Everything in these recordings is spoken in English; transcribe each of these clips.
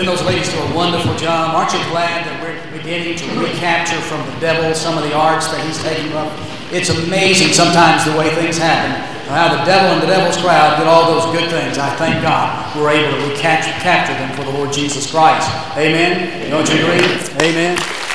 Then those ladies do a wonderful job. Aren't you glad that we're beginning to recapture from the devil some of the arts that he's taking up? It's amazing sometimes the way things happen, how the devil and the devil's crowd get all those good things. I thank God we're able to recapture them for the Lord Jesus Christ. Amen? Don't you agree? Amen.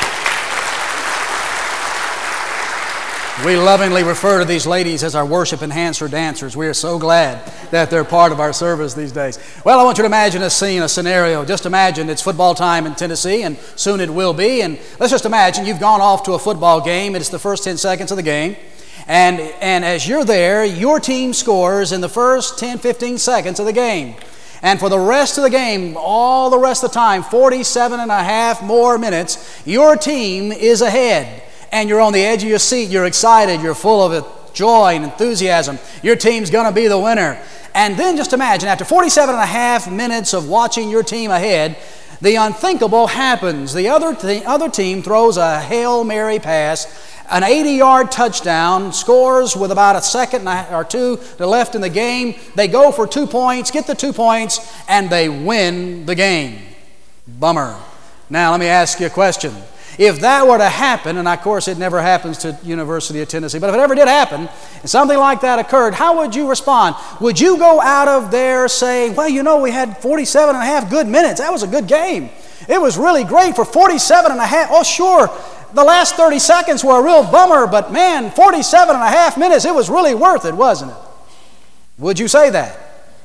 We lovingly refer to these ladies as our worship enhancer dancers. We are so glad that they're part of our service these days. Well, I want you to imagine a scene, a scenario. Just imagine it's football time in Tennessee, and soon it will be. And let's just imagine you've gone off to a football game, and it's the first 10 seconds of the game. And as you're there, your team scores in the first 10, 15 seconds of the game. And for the rest of the game, all the rest of the time, 47 and a half more minutes, your team is ahead. And you're on the edge of your seat, you're excited, you're full of joy and enthusiasm. Your team's going to be the winner. And then just imagine, after 47 and a half minutes of watching your team ahead, the unthinkable happens. The other team throws a Hail Mary pass, an 80-yard touchdown, scores with about a second or two left in the game. They go for 2 points, get the 2 points, and they win the game. Bummer. Now, let me ask you a question. If that were to happen, and of course it never happens to University of Tennessee, but if it ever did happen, and something like that occurred, how would you respond? Would you go out of there saying, well, you know, we had 47 and a half good minutes. That was a good game. It was really great for 47 and a half. Oh, sure, the last 30 seconds were a real bummer, but man, 47 and a half minutes, it was really worth it, wasn't it? Would you say that?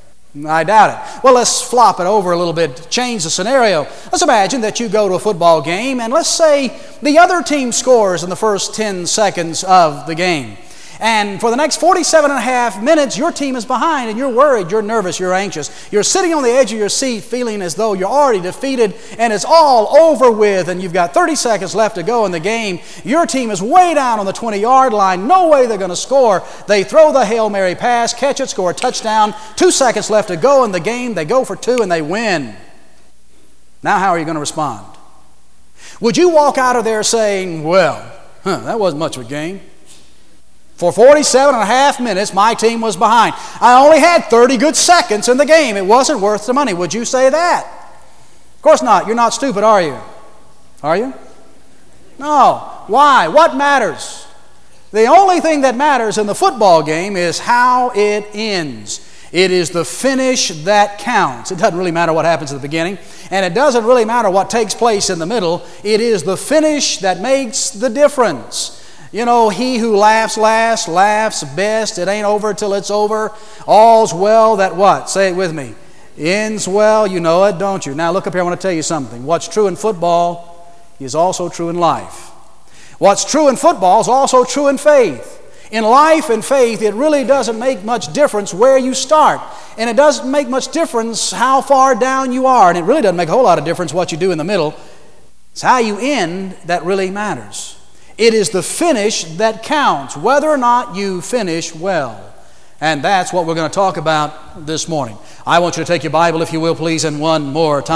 I doubt it. Well, let's flop it over a little bit, change the scenario. Let's imagine that you go to a football game, and let's say the other team scores in the first 10 seconds of the game. And for the next 47 and a half minutes, your team is behind, and you're worried, you're nervous, you're anxious. You're sitting on the edge of your seat feeling as though you're already defeated, and it's all over with, and you've got 30 seconds left to go in the game. Your team is way down on the 20-yard line. No way they're going to score. They throw the Hail Mary pass, catch it, score a touchdown. 2 seconds left to go in the game. They go for 2, and they win. Now how are you going to respond? Would you walk out of there saying, well, that wasn't much of a game. For 47 and a half minutes, my team was behind. I only had 30 good seconds in the game. It wasn't worth the money. Would you say that? Of course not. You're not stupid, are you? Are you? No. Why? What matters? The only thing that matters in the football game is how it ends. It is the finish that counts. It doesn't really matter what happens at the beginning, and it doesn't really matter what takes place in the middle. It is the finish that makes the difference. You know, he who laughs last laughs best. It ain't over till it's over. All's well that what? Say it with me. Ends well. You know it, don't you? Now look up here. I want to tell you something. What's true in football is also true in life. What's true in football is also true in faith. In life and faith, it really doesn't make much difference where you start. And it doesn't make much difference how far down you are. And it really doesn't make a whole lot of difference what you do in the middle. It's how you end that really matters. It is the finish that counts, whether or not you finish well. And that's what we're going to talk about this morning. I want you to take your Bible, if you will, please, and one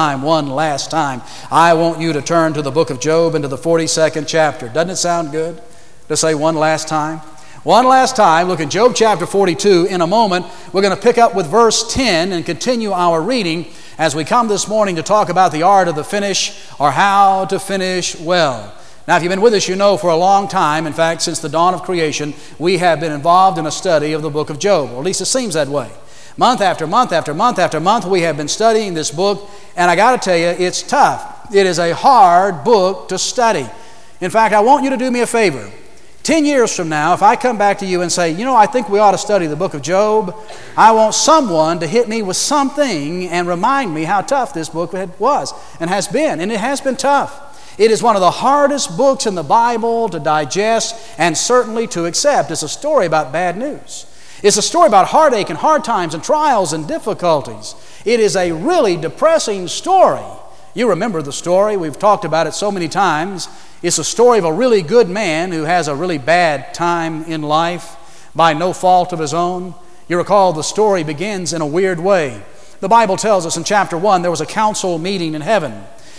last time. I want you to turn to the book of Job into the 42nd chapter. Doesn't it sound good to say one last time? One last time, look at Job chapter 42. In a moment, we're going to pick up with verse 10 and continue our reading as we come this morning to talk about the art of the finish, or how to finish well. Now, if you've been with us, you know for a long time, in fact, since the dawn of creation, we have been involved in a study of the book of Job, or at least it seems that way. Month after month after month after month, we have been studying this book, and I got to tell you, it's tough. It is a hard book to study. In fact, I want you to do me a favor. 10 years from now, if I come back to you and say, you know, I think we ought to study the book of Job, I want someone to hit me with something and remind me how tough this book was and has been, and it has been tough. It is one of the hardest books in the Bible to digest and certainly to accept. It's a story about bad news. It's a story about heartache and hard times and trials and difficulties. It is a really depressing story. You remember the story. We've talked about it so many times. It's a story of a really good man who has a really bad time in life by no fault of his own. You recall the story begins in a weird way. The Bible tells us in chapter 1 there was a council meeting in heaven.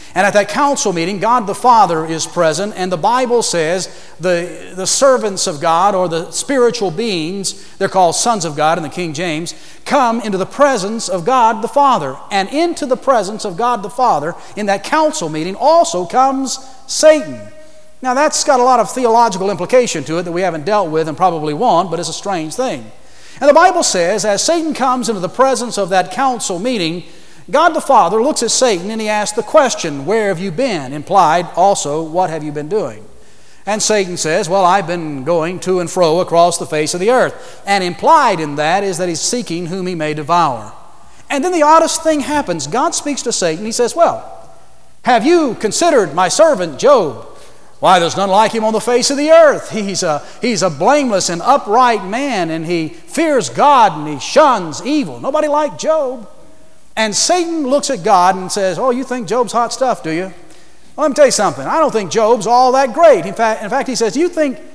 And at that council meeting, God the Father is present, and the Bible says the servants of God, or the spiritual beings, they're called sons of God in the King James, come into the presence of God the Father. And into the presence of God the Father, in that council meeting, also comes Satan. Now that's got a lot of theological implication to it that we haven't dealt with and probably won't, but it's a strange thing. And the Bible says, as Satan comes into the presence of that council meeting, God the Father looks at Satan and he asks the question, where have you been? Implied also, what have you been doing? And Satan says, well, I've been going to and fro across the face of the earth. And implied in that is that he's seeking whom he may devour. And then the oddest thing happens. God speaks to Satan. He says, well, have you considered my servant Job? Why, there's none like him on the face of the earth. He's a blameless and upright man, and he fears God and he shuns evil. Nobody like Job. And Satan looks at God and says, oh, you think Job's hot stuff, do you? Well, let me tell you something. I don't think Job's all that great. In fact, he says, do you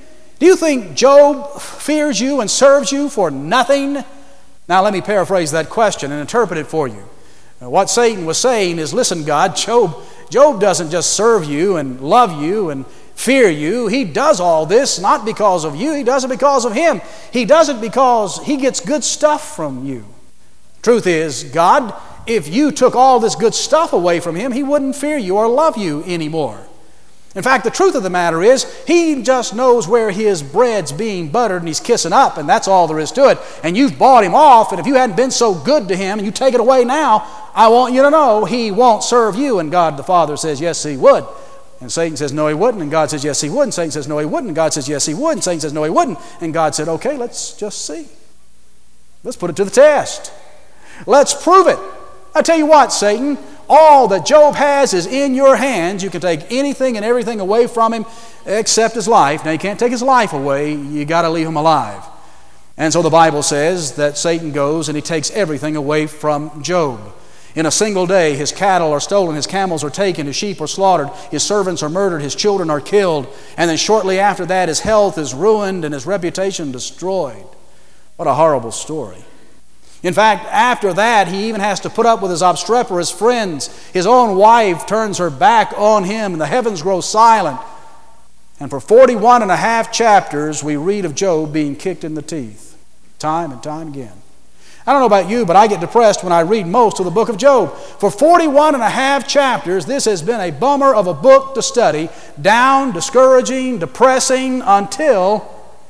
think Job fears you and serves you for nothing? Now, let me paraphrase that question and interpret it for you. What Satan was saying is, listen, God, Job doesn't just serve you and love you and fear you. He does all this not because of you. He does it because of him. He does it because he gets good stuff from you. Truth is, God, if you took all this good stuff away from him, he wouldn't fear you or love you anymore. In fact, the truth of the matter is, he just knows where his bread's being buttered and he's kissing up, and that's all there is to it. And you've bought him off, and if you hadn't been so good to him and you take it away now, I want you to know he won't serve you. And God the Father says, yes, he would. And Satan says, no, he wouldn't. And God says, yes, he would. And Satan says, no, he wouldn't. And God says, yes, he would. And Satan says, no, he wouldn't. And God said, okay, let's just see. Let's put it to the test. Let's prove it. I tell you what, Satan, all that Job has is in your hands. You can take anything and everything away from him except his life. Now, you can't take his life away. You got to leave him alive. And so the Bible says that Satan goes and he takes everything away from Job. In a single day, his cattle are stolen, his camels are taken, his sheep are slaughtered, his servants are murdered, his children are killed. And then shortly after that, his health is ruined and his reputation destroyed. What a horrible story. In fact, after that, he even has to put up with his obstreperous friends. His own wife turns her back on him, and the heavens grow silent. And for 41 and a half chapters, we read of Job being kicked in the teeth, time and time again. I don't know about you, but I get depressed when I read most of the book of Job. For 41 and a half chapters, this has been a bummer of a book to study, down, discouraging, depressing, until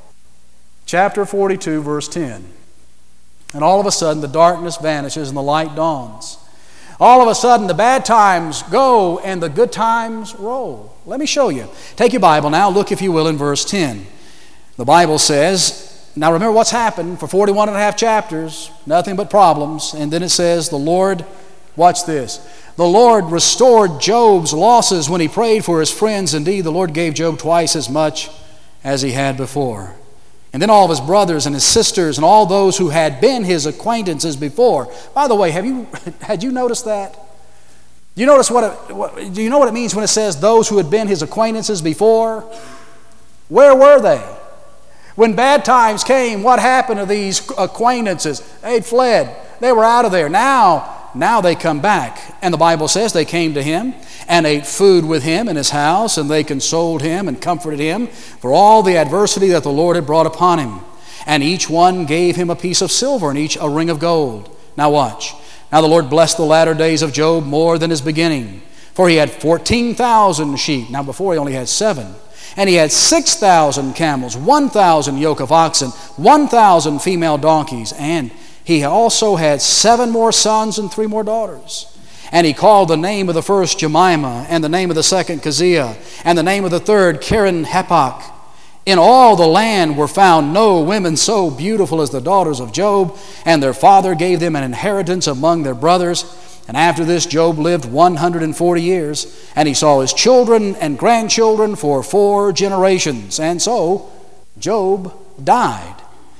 chapter 42, verse 10. And all of a sudden, the darkness vanishes and the light dawns. All of a sudden, the bad times go and the good times roll. Let me show you. Take your Bible now. Look, if you will, in verse 10. The Bible says, now remember what's happened for 41 and a half chapters, nothing but problems. And then it says, the Lord, watch this, the Lord restored Job's losses when he prayed for his friends. Indeed, the Lord gave Job twice as much as he had before. And then all of his brothers and his sisters and all those who had been his acquaintances before. By the way, had you noticed that? Do you know what it means when it says those who had been his acquaintances before? Where were they? When bad times came, what happened to these acquaintances? They'd fled. They were out of there. Now they come back. And the Bible says they came to him and ate food with him in his house, and they consoled him and comforted him for all the adversity that the Lord had brought upon him. And each one gave him a piece of silver, and each a ring of gold. Now watch. Now the Lord blessed the latter days of Job more than his beginning, for he had 14,000 sheep. Now before he only had 7. And he had 6,000 camels, 1,000 yoke of oxen, 1,000 female donkeys, and he also had 7 more sons and 3 more daughters. And he called the name of the first Jemimah, and the name of the second Keziah, and the name of the third Keren-Happuch. In all the land were found no women so beautiful as the daughters of Job, and their father gave them an inheritance among their brothers. And after this Job lived 140 years, and he saw his children and grandchildren for 4 generations. And so Job died,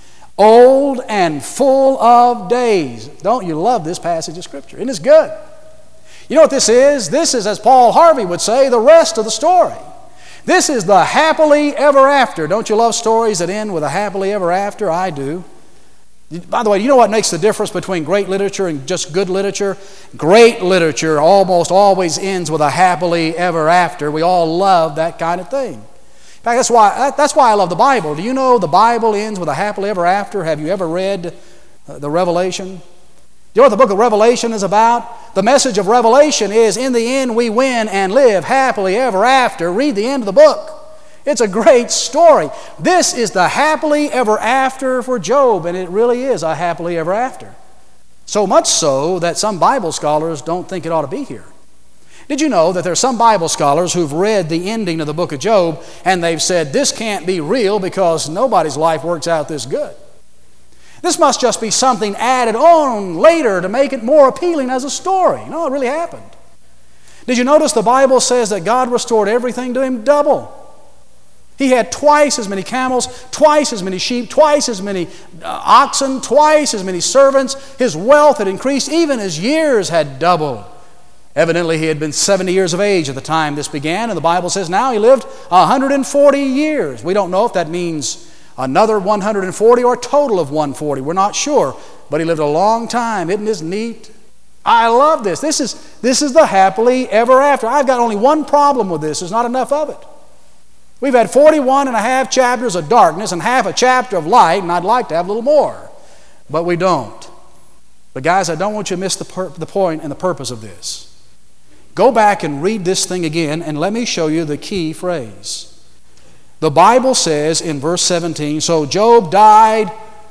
old and full of days. Don't you love this passage of Scripture? Isn't this good? You know what this is? This is, as Paul Harvey would say, the rest of the story. This is the happily ever after. Don't you love stories that end with a happily ever after? I do. By the way, do you know what makes the difference between great literature and just good literature? Great literature almost always ends with a happily ever after. We all love that kind of thing. In fact, that's why I love the Bible. Do you know the Bible ends with a happily ever after? Have you ever read the Revelation? Do you know what the book of Revelation is about? The message of Revelation is, in the end we win and live happily ever after. Read the end of the book. It's a great story. This is the happily ever after for Job, and it really is a happily ever after. So much so that some Bible scholars don't think it ought to be here. Did you know that there are some Bible scholars who've read the ending of the book of Job and they've said, this can't be real because nobody's life works out this good. This must just be something added on later to make it more appealing as a story. No, it really happened. Did you notice the Bible says that God restored everything to him double? He had twice as many camels, twice as many sheep, twice as many oxen, twice as many servants. His wealth had increased. Even his years had doubled. Evidently, he had been 70 years of age at the time this began, and the Bible says now he lived 140 years. We don't know if that means another 140 or a total of 140. We're not sure, but he lived a long time. Isn't this neat? I love this. This is the happily ever after. I've got only one problem with this. There's not enough of it. We've had 41 and a half chapters of darkness and half a chapter of light, and I'd like to have a little more, but we don't. But guys, I don't want you to miss the point and the purpose of this. Go back and read this thing again, and let me show you the key phrase. The Bible says in verse 17, so Job died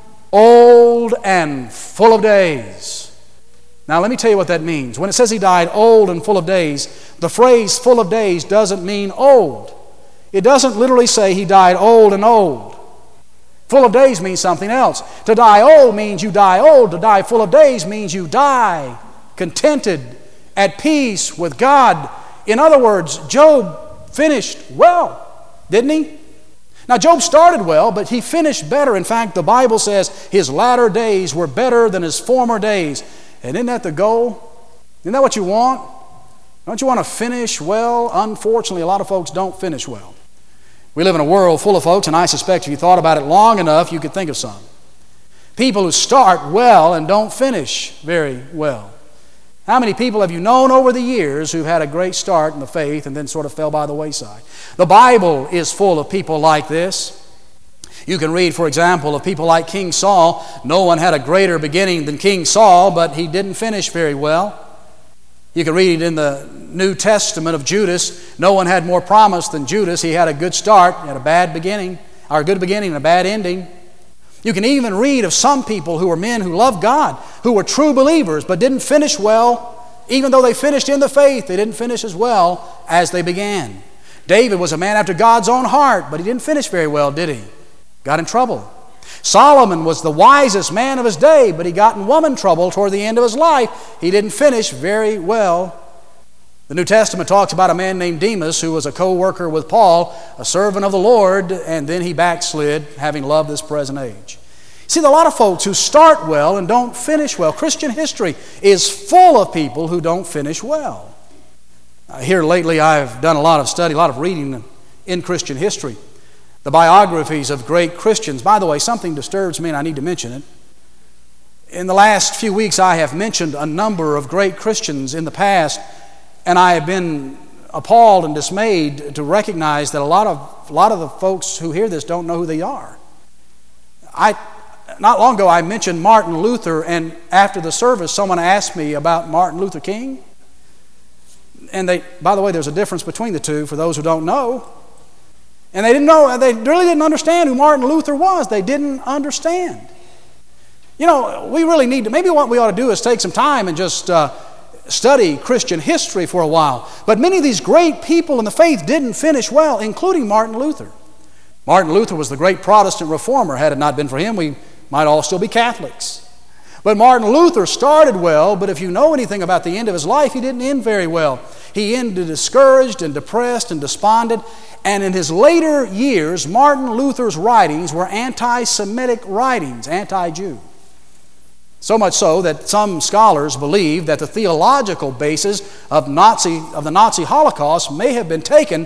old and full of days. Now let me tell you what that means. When it says he died old and full of days, the phrase full of days doesn't mean old. It doesn't literally say he died old and old. Full of days means something else. To die old means you die old. To die full of days means you die contented, at peace with God. In other words, Job finished well, didn't he? Now, Job started well, but he finished better. In fact, the Bible says his latter days were better than his former days. And isn't that the goal? Isn't that what you want? Don't you want to finish well? Unfortunately, a lot of folks don't finish well. We live in a world full of folks, and I suspect if you thought about it long enough, you could think of some. People who start well and don't finish very well. How many people have you known over the years who've had a great start in the faith and then sort of fell by the wayside? The Bible is full of people like this. You can read, for example, of people like King Saul. No one had a greater beginning than King Saul, but he didn't finish very well. You can read in the New Testament of Judas. No one had more promise than Judas. He had a good start, he had a bad beginning, or a good beginning and a bad ending. You can even read of some people who were men who loved God, who were true believers, but didn't finish well. Even though they finished in the faith, they didn't finish as well as they began. David was a man after God's own heart, but he didn't finish very well, did he? Got in trouble. Solomon was the wisest man of his day, but he got in woman trouble toward the end of his life. He didn't finish very well. The New Testament talks about a man named Demas who was a co-worker with Paul, a servant of the Lord, and then he backslid, having loved this present age. See, there are a lot of folks who start well and don't finish well. Christian history is full of people who don't finish well. Here lately I've done a lot of study, a lot of reading in Christian history. The biographies of great Christians. By the way, something disturbs me and I need to mention it. In the last few weeks I have mentioned a number of great Christians in the past, and I have been appalled and dismayed to recognize that a lot of the folks who hear this don't know who they are. Not long ago I mentioned Martin Luther, and after the service someone asked me about Martin Luther King. And by the way, there's a difference between the two for those who don't know. And they didn't know, they really didn't understand who Martin Luther was. They didn't understand. You know, we really need to, maybe what we ought to do is take some time and just study Christian history for a while. But many of these great people in the faith didn't finish well, including Martin Luther. Martin Luther was the great Protestant reformer. Had it not been for him, we might all still be Catholics. But Martin Luther started well, but if you know anything about the end of his life, he didn't end very well. He ended discouraged and depressed and despondent. And in his later years, Martin Luther's writings were anti-Semitic writings, anti-Jew. So much so that some scholars believe that the theological basis of the Nazi Holocaust may have been taken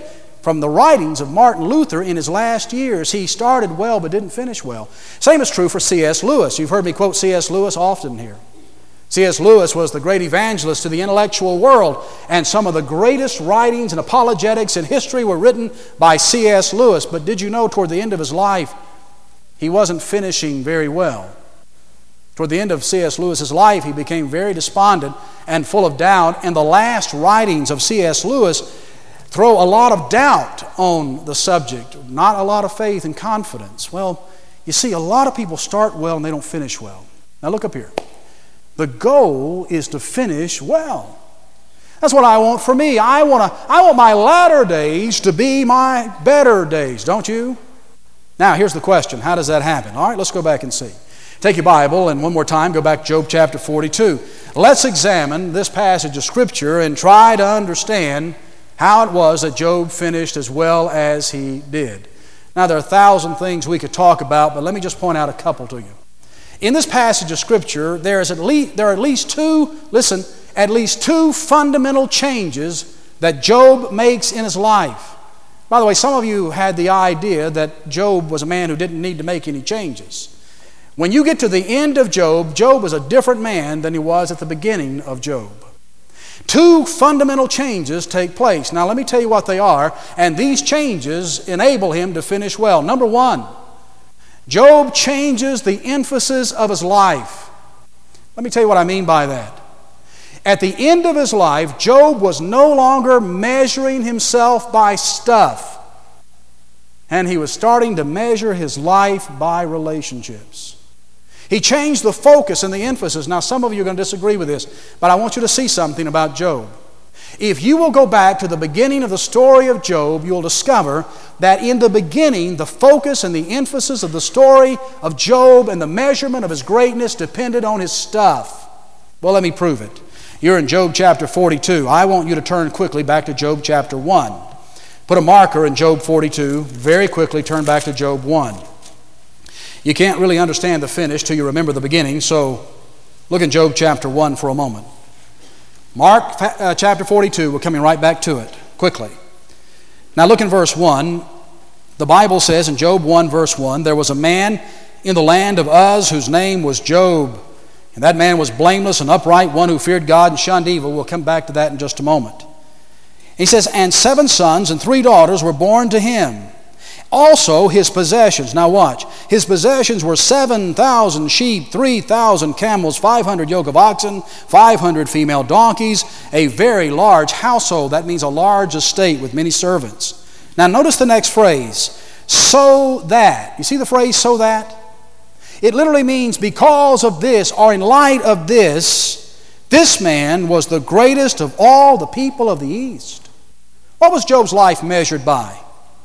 from the writings of Martin Luther in his last years. He started well but didn't finish well. Same is true for C.S. Lewis. You've heard me quote C.S. Lewis often here. C.S. Lewis was the great evangelist to the intellectual world, and some of the greatest writings and apologetics in history were written by C.S. Lewis. But did you know toward the end of his life, he wasn't finishing very well? Toward the end of C.S. Lewis's life, he became very despondent and full of doubt, and the last writings of C.S. Lewis throw a lot of doubt on the subject, not a lot of faith and confidence. Well, you see, a lot of people start well and they don't finish well. Now look up here. The goal is to finish well. That's what I want for me. I want my latter days to be my better days, don't you? Now, here's the question. How does that happen? All right, let's go back and see. Take your Bible and one more time, go back to Job chapter 42. Let's examine this passage of Scripture and try to understand how it was that Job finished as well as he did. Now, there are 1,000 things we could talk about, but let me just point out a couple to you. In this passage of Scripture, there are at least two fundamental changes that Job makes in his life. By the way, some of you had the idea that Job was a man who didn't need to make any changes. When you get to the end of Job, Job was a different man than he was at the beginning of Job. Two fundamental changes take place. Now let me tell you what they are, and these changes enable him to finish well. Number one, Job changes the emphasis of his life. Let me tell you what I mean by that. At the end of his life, Job was no longer measuring himself by stuff, and he was starting to measure his life by relationships. He changed the focus and the emphasis. Now, some of you are going to disagree with this, but I want you to see something about Job. If you will go back to the beginning of the story of Job, you'll discover that in the beginning, the focus and the emphasis of the story of Job and the measurement of his greatness depended on his stuff. Well, let me prove it. You're in Job chapter 42. I want you to turn quickly back to Job chapter 1. Put a marker in Job 42. Very quickly turn back to Job 1. You can't really understand the finish till you remember the beginning, so look in Job chapter 1 for a moment. Mark chapter 42, we're coming right back to it, quickly. Now look in verse 1. The Bible says in Job 1 verse 1, there was a man in the land of Uz whose name was Job. And that man was blameless and upright, one who feared God and shunned evil. We'll come back to that in just a moment. He says, and 7 sons and 3 daughters were born to him. Also his possessions, now watch, his possessions were 7,000 sheep, 3,000 camels, 500 yoke of oxen, 500 female donkeys, a very large household. That means a large estate with many servants. Now notice the next phrase, so that. You see the phrase, so that? It literally means because of this, or in light of this, this man was the greatest of all the people of the East. What was Job's life measured by?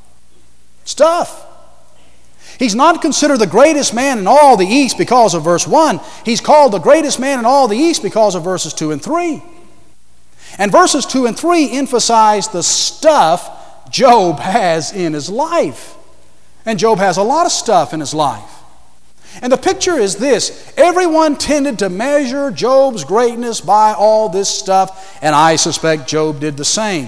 Stuff. He's not considered the greatest man in all the East because of verse 1. He's called the greatest man in all the East because of verses 2 and 3. And verses 2 and 3 emphasize the stuff Job has in his life. And Job has a lot of stuff in his life. And the picture is this. Everyone tended to measure Job's greatness by all this stuff, and I suspect Job did the same.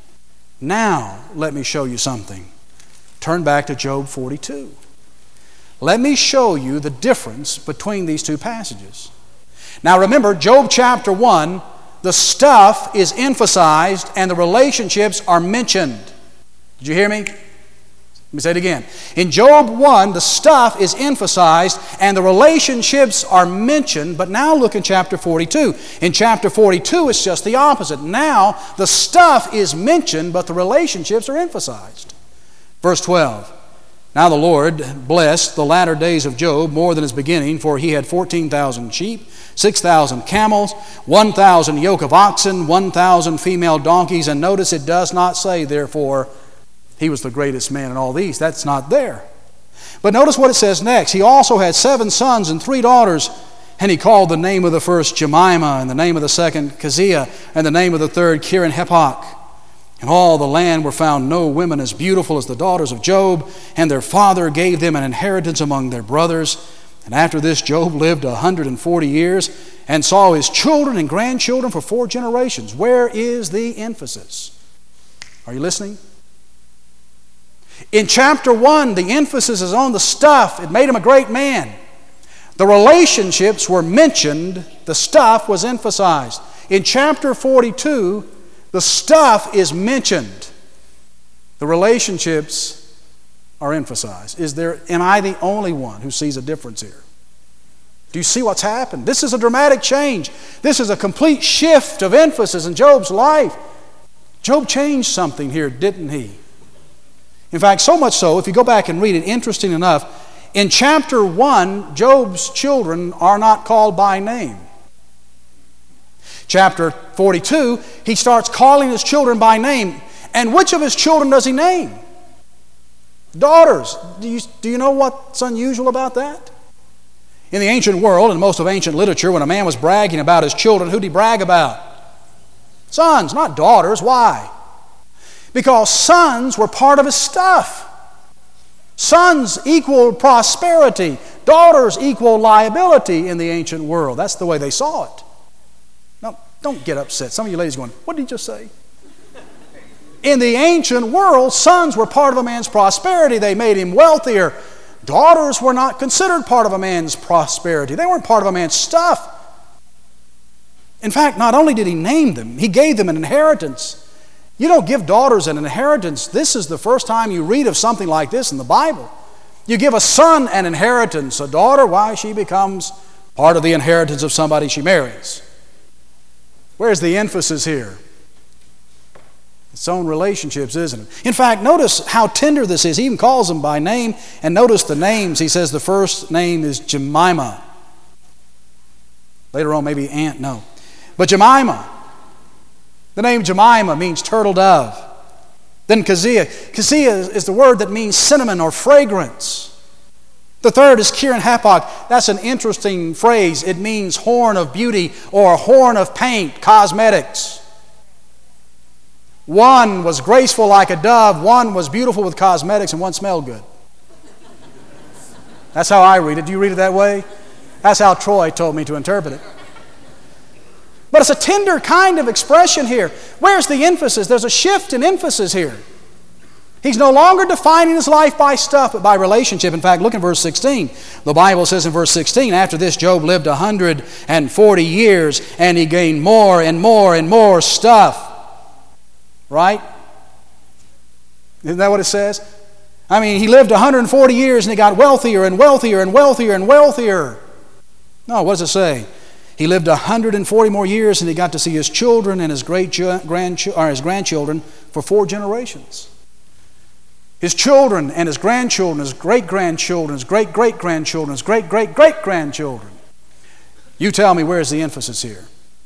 Now, let me show you something. Turn back to Job 42. Let me show you the difference between these two passages. Now remember, Job chapter 1, the stuff is emphasized and the relationships are mentioned. Did you hear me? Let me say it again. In Job 1, the stuff is emphasized and the relationships are mentioned, but now look in chapter 42. In chapter 42, it's just the opposite. Now, the stuff is mentioned, but the relationships are emphasized. Verse 12, now the Lord blessed the latter days of Job more than his beginning, for he had 14,000 sheep, 6,000 camels, 1,000 yoke of oxen, 1,000 female donkeys. And notice it does not say, therefore, he was the greatest man in all these. That's not there. But notice what it says next. He also had 7 sons and 3 daughters, and he called the name of the first Jemimah, and the name of the second Keziah, and the name of the third Keren-Happuch. In all the land were found no women as beautiful as the daughters of Job, and their father gave them an inheritance among their brothers. And after this, Job lived 140 years and saw his children and grandchildren for 4 generations. Where is the emphasis? Are you listening? In chapter 1, the emphasis is on the stuff. It made him a great man. The relationships were mentioned. The stuff was emphasized. In chapter 42, the stuff is mentioned. The relationships are emphasized. Am I the only one who sees a difference here? Do you see what's happened? This is a dramatic change. This is a complete shift of emphasis in Job's life. Job changed something here, didn't he? In fact, so much so, if you go back and read it, interesting enough, in chapter 1, Job's children are not called by name. Chapter 42, he starts calling his children by name. And which of his children does he name? Daughters. Do you know what's unusual about that? In the ancient world, and most of ancient literature, when a man was bragging about his children, who did he brag about? Sons, not daughters. Why? Because sons were part of his stuff. Sons equal prosperity. Daughters equal liability in the ancient world. That's the way they saw it. Now, don't get upset. Some of you ladies are going, what did he just say? In the ancient world, sons were part of a man's prosperity. They made him wealthier. Daughters were not considered part of a man's prosperity. They weren't part of a man's stuff. In fact, not only did he name them, he gave them an inheritance. You don't give daughters an inheritance. This is the first time you read of something like this in the Bible. You give a son an inheritance. A daughter, why, she becomes part of the inheritance of somebody she marries. Where's the emphasis here? Its own relationships, isn't it? In fact, notice how tender this is. He even calls them by name. And notice the names. He says the first name is Jemimah. Later on, maybe Aunt, no. But Jemimah. The name Jemimah means turtle dove. Then Keziah. Keziah is the word that means cinnamon or fragrance. The third is Keren-Happuch. That's an interesting phrase. It means horn of beauty or horn of paint, cosmetics. One was graceful like a dove, one was beautiful with cosmetics, and one smelled good. That's how I read it. Do you read it that way? That's how Troy told me to interpret it. But it's a tender kind of expression here. Where's the emphasis? There's a shift in emphasis here. He's no longer defining his life by stuff, but by relationship. In fact, look in verse 16. The Bible says in verse 16, after this Job lived 140 years, and he gained more and more and more stuff. Right? Isn't that what it says? I mean, he lived 140 years and he got wealthier and wealthier and wealthier and wealthier. No, what does it say? He lived 140 more years and he got to see his children and his grandchildren for 4 generations. His children and his grandchildren, his great-grandchildren, his great-great-grandchildren, his great-great-great-grandchildren. You tell me, where's the emphasis here?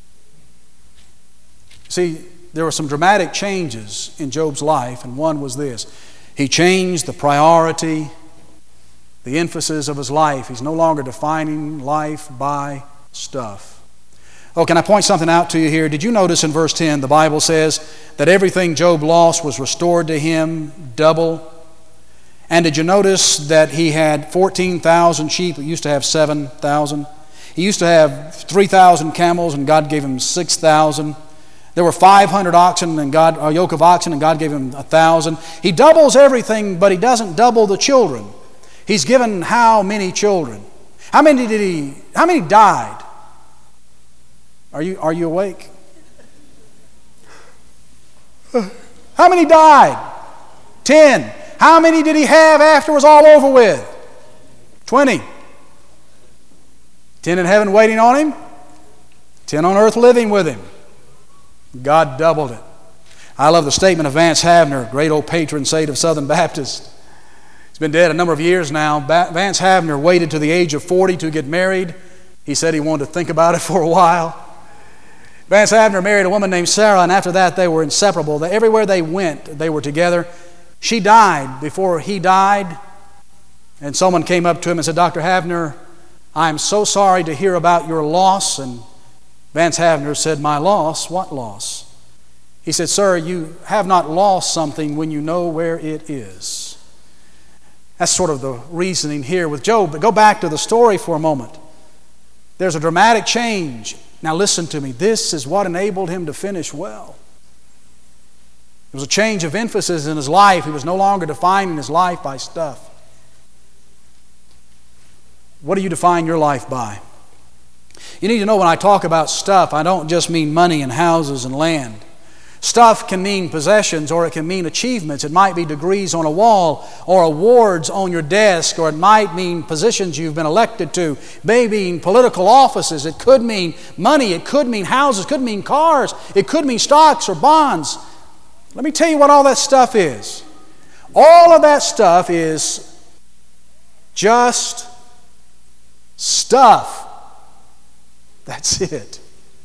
See, there were some dramatic changes in Job's life, and one was this. He changed the priority, the emphasis of his life. He's no longer defining life by stuff. Oh, can I point something out to you here? Did you notice in verse 10, the Bible says that everything Job lost was restored to him double? And did you notice that he had 14,000 sheep? He used to have 7,000. He used to have 3,000 camels, and God gave him 6,000. There were 500 oxen and a yoke of oxen, and God gave him 1,000. He doubles everything, but he doesn't double the children. He's given how many children? How many died? Are you awake? How many died? 10. How many did he have after it was all over with? 20. 10 in heaven waiting on him. 10 on earth living with him. God doubled it. I love the statement of Vance Havner, great old patron saint of Southern Baptists. He's been dead a number of years now. Vance Havner waited to the age of 40 to get married. He said he wanted to think about it for a while. Vance Havner married a woman named Sarah, and after that they were inseparable. Everywhere they went, they were together. She died before he died, and someone came up to him and said, Dr. Havner, I'm so sorry to hear about your loss. And Vance Havner said, my loss? What loss? He said, sir, you have not lost something when you know where it is. That's sort of the reasoning here with Job. But go back to the story for a moment. There's a dramatic change. Now listen to me. This is what enabled him to finish well. There was a change of emphasis in his life. He was no longer defining his life by stuff. What do you define your life by? You need to know when I talk about stuff, I don't just mean money and houses and land. Stuff can mean possessions, or it can mean achievements. It might be degrees on a wall or awards on your desk, or it might mean positions you've been elected to. It may mean political offices. It could mean money. It could mean houses. It could mean cars. It could mean stocks or bonds. Let me tell you what all that stuff is. All of that stuff is just stuff. That's it.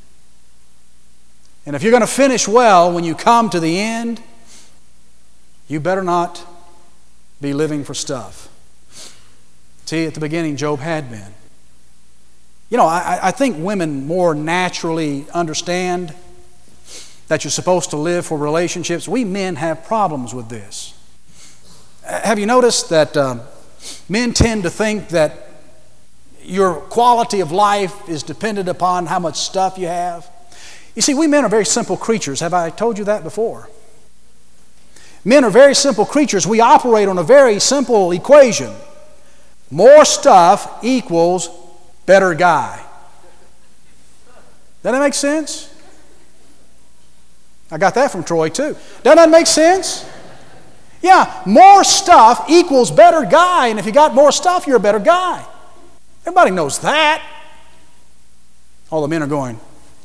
And if you're going to finish well when you come to the end, you better not be living for stuff. See, at the beginning, Job had been. You know, I think women more naturally understand that you're supposed to live for relationships. We men have problems with this. Have you noticed that men tend to think that your quality of life is dependent upon how much stuff you have? You see, we men are very simple creatures. Have I told you that before? Men are very simple creatures. We operate on a very simple equation. More stuff equals better guy. Doesn't that make sense? I got that from Troy too. Doesn't that make sense? Yeah, more stuff equals better guy. And if you got more stuff, you're a better guy. Everybody knows that. All the men are going,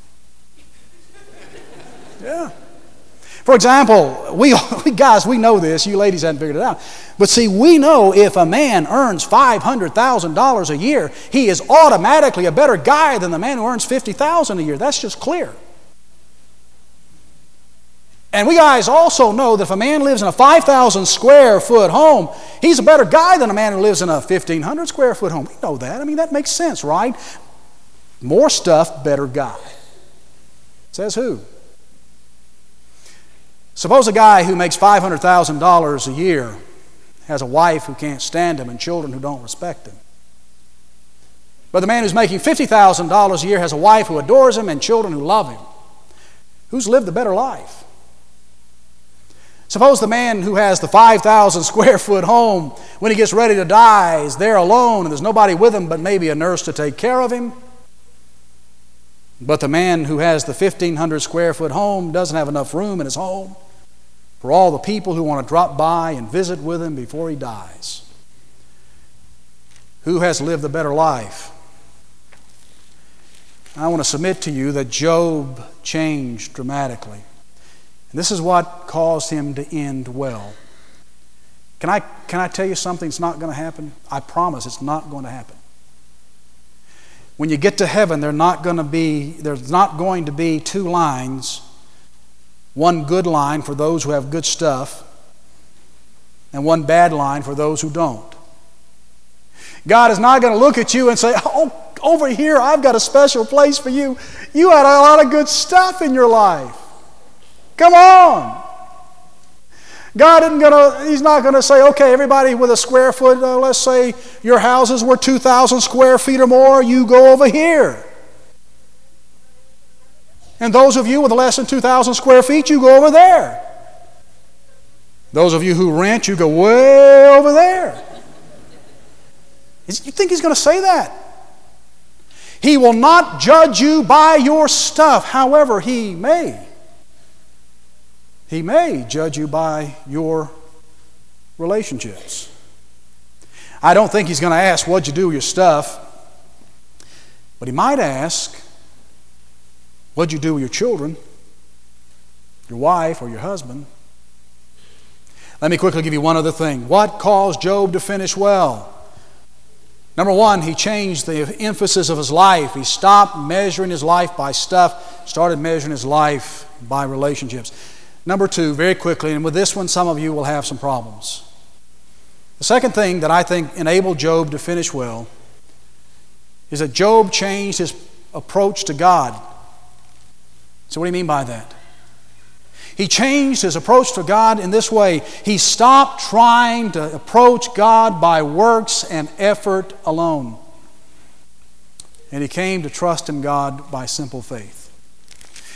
yeah. For example, we guys, we know this. You ladies haven't figured it out. But see, we know if a man earns $500,000 a year, he is automatically a better guy than the man who earns $50,000 a year. That's just clear. And we guys also know that if a man lives in a 5,000 square foot home, he's a better guy than a man who lives in a 1,500 square foot home. We know that. I mean, that makes sense, right? More stuff, better guy. Says who? Suppose a guy who makes $500,000 a year has a wife who can't stand him and children who don't respect him. But the man who's making $50,000 a year has a wife who adores him and children who love him. Who's lived the better life? Suppose the man who has the 5,000 square foot home, when he gets ready to die, is there alone and there's nobody with him but maybe a nurse to take care of him. But the man who has the 1,500 square foot home doesn't have enough room in his home for all the people who want to drop by and visit with him before he dies. Who has lived the better life? I want to submit to you that Job changed dramatically. And this is what caused him to end well. Can I tell you something that's not going to happen? I promise it's not going to happen. When you get to heaven, there's not going to be two lines, one good line for those who have good stuff, and one bad line for those who don't. God is not going to look at you and say, oh, over here, I've got a special place for you. You had a lot of good stuff in your life. Come on. He's not going to say, okay, everybody with a square foot, let's say your houses were 2,000 square feet or more, you go over here. And those of you with less than 2,000 square feet, you go over there. Those of you who rent, you go way over there. You think he's going to say that? He will not judge you by your stuff. However, he may. He may judge you by your relationships. I don't think he's going to ask, what'd you do with your stuff? But he might ask, what'd you do with your children, your wife, or your husband? Let me quickly give you one other thing. What caused Job to finish well? Number one, he changed the emphasis of his life. He stopped measuring his life by stuff, started measuring his life by relationships. Number two, very quickly, and with this one some of you will have some problems. The second thing that I think enabled Job to finish well is that Job changed his approach to God. So what do you mean by that? He changed his approach to God in this way. He stopped trying to approach God by works and effort alone. And he came to trust in God by simple faith.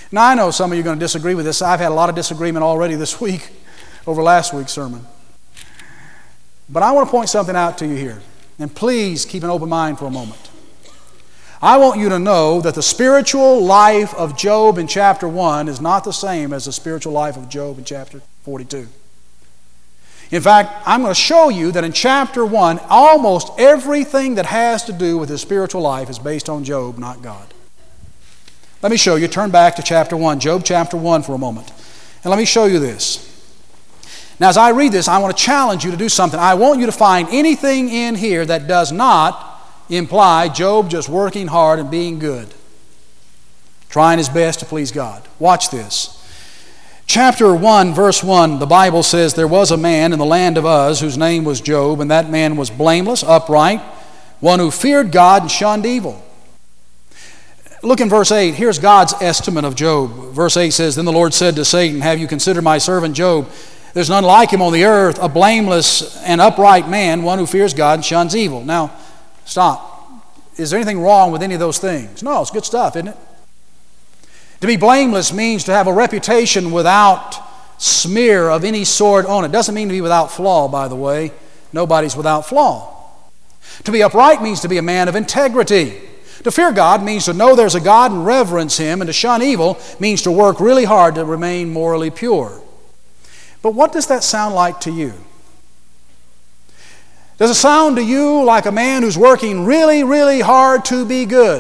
Now, I know some of you are going to disagree with this. I've had a lot of disagreement already this week over last week's sermon. But I want to point something out to you here. And please keep an open mind for a moment. I want you to know that the spiritual life of Job in chapter 1 is not the same as the spiritual life of Job in chapter 42. In fact, I'm going to show you that in chapter 1, almost everything that has to do with his spiritual life is based on Job, not God. Let me show you. Turn back to chapter 1, Job chapter 1 for a moment. And let me show you this. Now, as I read this, I want to challenge you to do something. I want you to find anything in here that does not imply Job just working hard and being good, trying his best to please God. Watch this. Chapter 1, verse 1, the Bible says, "There was a man in the land of Uz whose name was Job, and that man was blameless, upright, one who feared God and shunned evil." Look in verse 8. Here's God's estimate of Job. Verse 8 says, "Then the Lord said to Satan, Have you considered my servant Job? There's none like him on the earth, a blameless and upright man, one who fears God and shuns evil." Now, stop. Is there anything wrong with any of those things? No, it's good stuff, isn't it? To be blameless means to have a reputation without smear of any sort on it. Doesn't mean to be without flaw, by the way. Nobody's without flaw. To be upright means to be a man of integrity. To fear God means to know there's a God and reverence Him, and to shun evil means to work really hard to remain morally pure. But what does that sound like to you? Does it sound to you like a man who's working really, really hard to be good?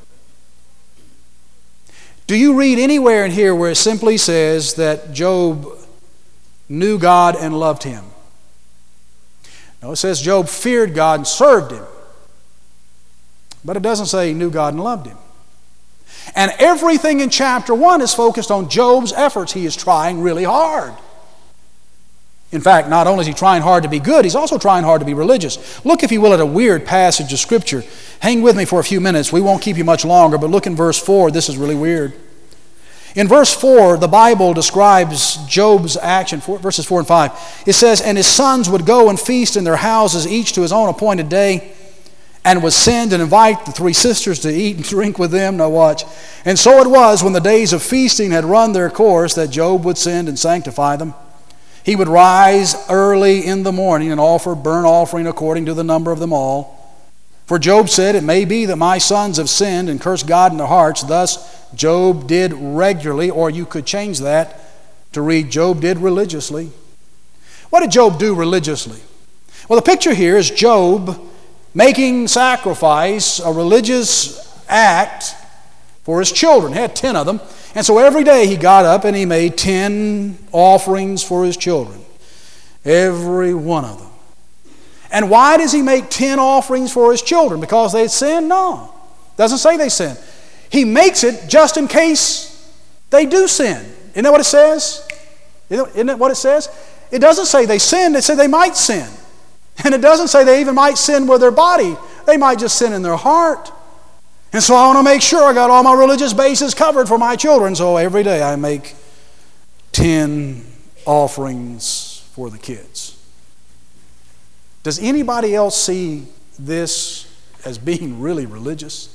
Do you read anywhere in here where it simply says that Job knew God and loved Him? No, it says Job feared God and served Him. But it doesn't say he knew God and loved Him. And everything in chapter 1 is focused on Job's efforts. He is trying really hard. In fact, not only is he trying hard to be good, he's also trying hard to be religious. Look, if you will, at a weird passage of Scripture. Hang with me for a few minutes. We won't keep you much longer, but look in verse 4. This is really weird. In verse 4, the Bible describes Job's action, verses 4 and 5. It says, "And his sons would go and feast in their houses, each to his own appointed day, and would send and invite the 3 sisters to eat and drink with them." Now watch. "And so it was, when the days of feasting had run their course, that Job would send and sanctify them. He would rise early in the morning and offer burnt offering according to the number of them all. For Job said, It may be that my sons have sinned and cursed God in their hearts. Thus Job did regularly," or you could change that to read, Job did religiously. What did Job do religiously? Well, the picture here is Job making sacrifice, a religious act for his children. He had 10 of them. And so every day he got up and he made 10 offerings for his children. Every one of them. And why does he make 10 offerings for his children? Because they sinned? No. Doesn't say they sinned. He makes it just in case they do sin. Isn't that what it says? Isn't that what it says? It doesn't say they sinned. It said they might sin. And it doesn't say they even might sin with their body. They might just sin in their heart. And so I want to make sure I got all my religious bases covered for my children. So every day I make 10 offerings for the kids. Does anybody else see this as being really religious?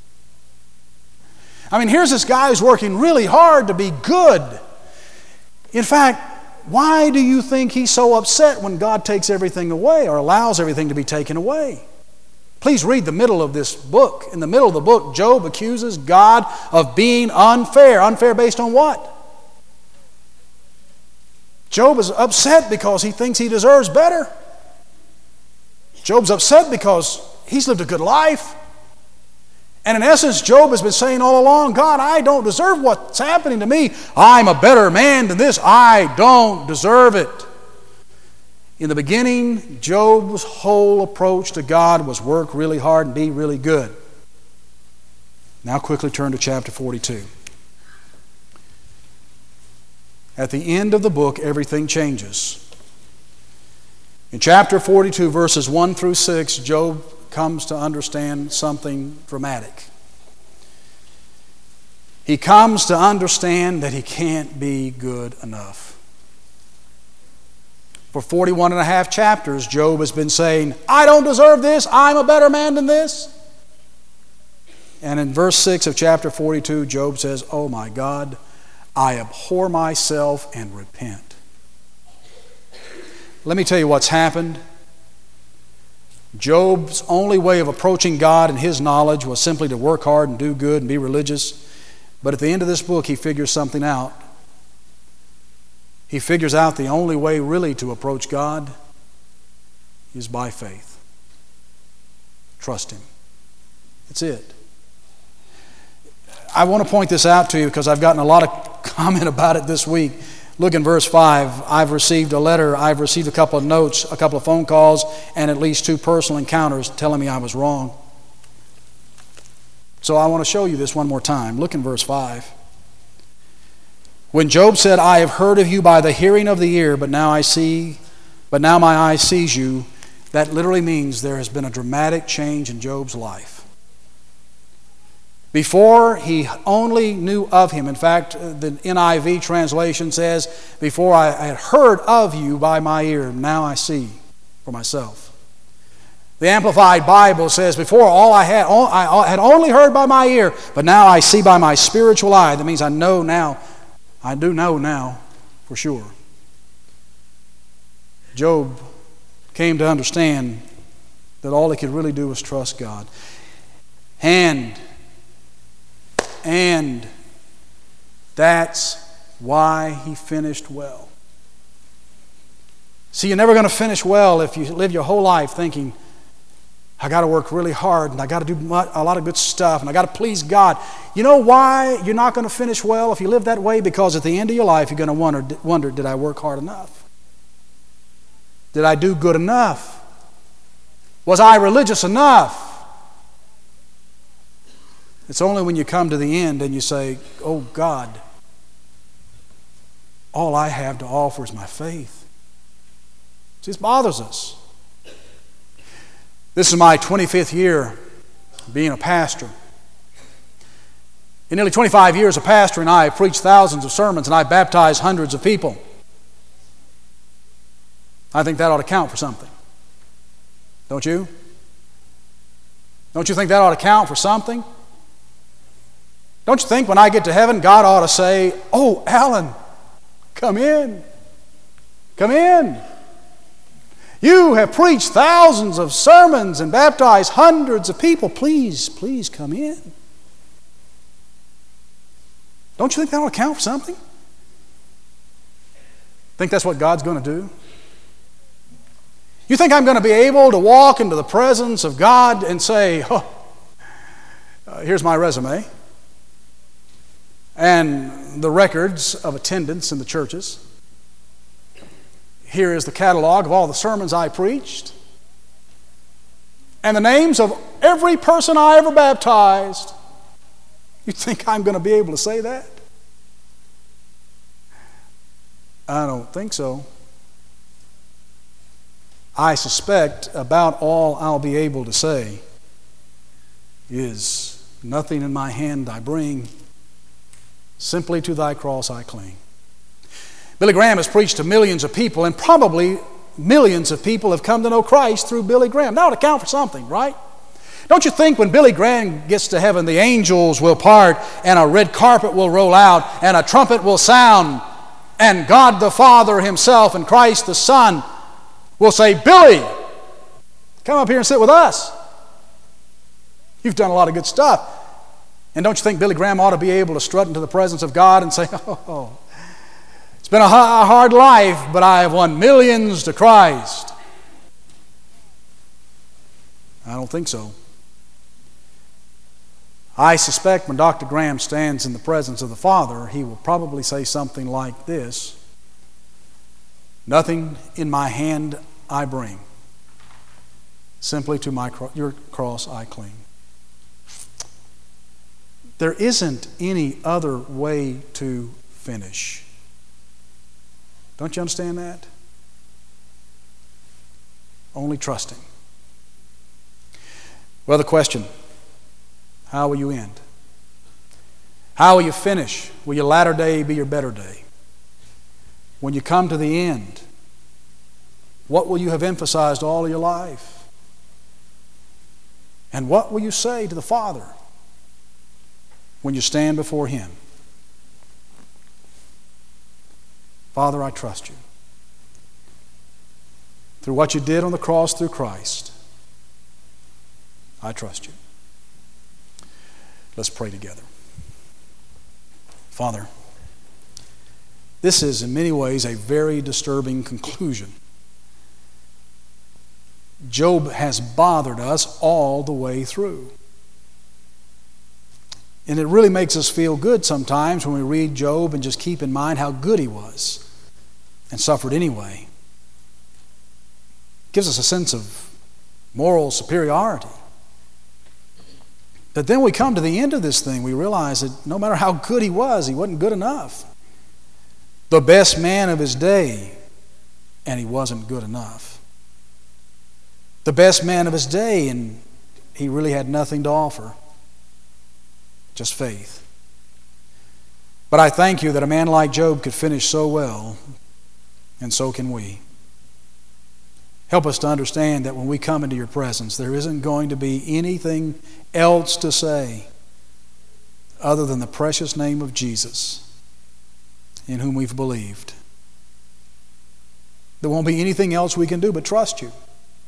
I mean, here's this guy who's working really hard to be good. In fact, why do you think he's so upset when God takes everything away or allows everything to be taken away? Please read the middle of this book. In the middle of the book, Job accuses God of being unfair. Unfair based on what? Job is upset because he thinks he deserves better. Job's upset because he's lived a good life. And in essence, Job has been saying all along, God, I don't deserve what's happening to me. I'm a better man than this. I don't deserve it. In the beginning, Job's whole approach to God was work really hard and be really good. Now quickly turn to chapter 42. At the end of the book, everything changes. In chapter 42, verses 1 through 6, Job comes to understand something dramatic. He comes to understand that he can't be good enough. For 41 and a half chapters, Job has been saying, I don't deserve this, I'm a better man than this. And in verse 6 of chapter 42, Job says, oh my God, I abhor myself and repent. Let me tell you what's happened. Job's only way of approaching God and his knowledge was simply to work hard and do good and be religious. But at the end of this book, he figures something out. He figures out the only way really to approach God is by faith. Trust Him. That's it. I want to point this out to you because I've gotten a lot of comment about it this week. Look in verse 5. I've received a letter, I've received a couple of notes, a couple of phone calls, and at least 2 personal encounters telling me I was wrong. So I want to show you this one more time. Look in verse 5. When Job said, I have heard of you by the hearing of the ear, but now my eye sees you, that literally means there has been a dramatic change in Job's life. Before, he only knew of him. In fact, the NIV translation says, before I had heard of you by my ear, now I see for myself. The Amplified Bible says, before I had only heard by my ear, but now I see by my spiritual eye. That means I know now. I do know now for sure. Job came to understand that all he could really do was trust God. And that's why he finished well. See, you're never going to finish well if you live your whole life thinking, I got to work really hard and I got to do a lot of good stuff and I got to please God. You know why you're not going to finish well if you live that way? Because at the end of your life you're going to wonder, did I work hard enough? Did I do good enough? Was I religious enough? It's only when you come to the end and you say, oh God, all I have to offer is my faith. See, this bothers us. This is my 25th year being a pastor. In nearly 25 years of pastoring, I have preached thousands of sermons and I've baptized hundreds of people. I think that ought to count for something. Don't you? Don't you think that ought to count for something? Don't you think when I get to heaven, God ought to say, oh, Alan, come in. Come in. You have preached thousands of sermons and baptized hundreds of people. Please, please come in. Don't you think that ought to count for something? Think that's what God's going to do? You think I'm going to be able to walk into the presence of God and say, here's my resume and the records of attendance in the churches. Here is the catalog of all the sermons I preached and the names of every person I ever baptized. You think I'm going to be able to say that? I don't think so. I suspect about all I'll be able to say is, nothing in my hand I bring, simply to thy cross I cling. Billy Graham has preached to millions of people, and probably millions of people have come to know Christ through Billy Graham. That ought to count for something, right? Don't you think when Billy Graham gets to heaven, the angels will part, and a red carpet will roll out, and a trumpet will sound, and God the Father Himself and Christ the Son will say, Billy, come up here and sit with us. You've done a lot of good stuff. And don't you think Billy Graham ought to be able to strut into the presence of God and say, oh, it's been a hard life, but I have won millions to Christ? I don't think so. I suspect when Dr. Graham stands in the presence of the Father, he will probably say something like this: nothing in my hand I bring, simply to your cross I cling. There isn't any other way to finish. Don't you understand that? Only trusting. Well, the question, how will you end? How will you finish? Will your latter day be your better day? When you come to the end, what will you have emphasized all of your life? And what will you say to the Father when you stand before Him? Father, I trust you. Through what you did on the cross through Christ, I trust you. Let's pray together. Father, this is in many ways a very disturbing conclusion. Job has bothered us all the way through. And it really makes us feel good sometimes when we read Job and just keep in mind how good he was and suffered anyway. It gives us a sense of moral superiority. But then we come to the end of this thing, we realize that no matter how good he wasn't good enough. The best man of his day, and he wasn't good enough. The best man of his day, and he really had nothing to offer. Just faith. But I thank you that a man like Job could finish so well, and so can we. Help us to understand that when we come into your presence, there isn't going to be anything else to say other than the precious name of Jesus, in whom we've believed. There won't be anything else we can do but trust you.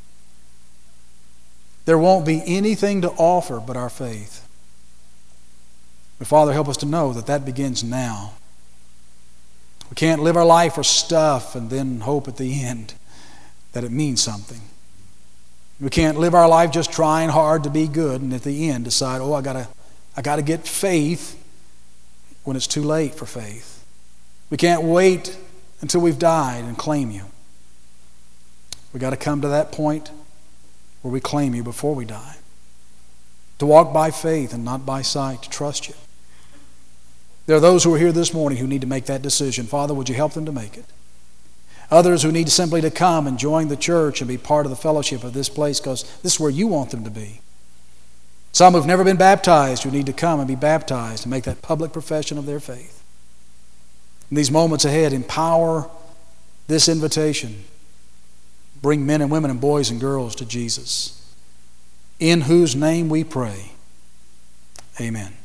There won't be anything to offer but our faith. But Father, help us to know that that begins now. We can't live our life for stuff and then hope at the end that it means something. We can't live our life just trying hard to be good and at the end decide, I gotta get faith when it's too late for faith. We can't wait until we've died and claim you. We got to come to that point where we claim you before we die. To walk by faith and not by sight, to trust you. There are those who are here this morning who need to make that decision. Father, would you help them to make it? Others who need simply to come and join the church and be part of the fellowship of this place because this is where you want them to be. Some who've never been baptized who need to come and be baptized and make that public profession of their faith. In these moments ahead, empower this invitation. Bring men and women and boys and girls to Jesus, in whose name we pray. Amen.